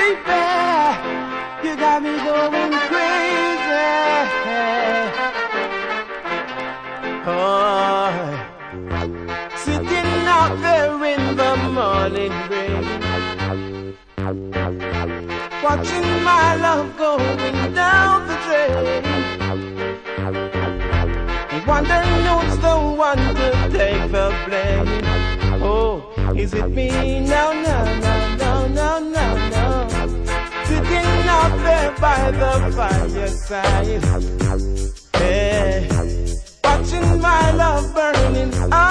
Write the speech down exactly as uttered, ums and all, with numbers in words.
baby, you got me going crazy. Oh, sitting out there in the morning rain, watching my love going down the drain, wondering who's the one to take the blame. Oh, is it me? No, no, no, no, no, no, no. Sitting out there by the fireside, yeah, watching my love burning out.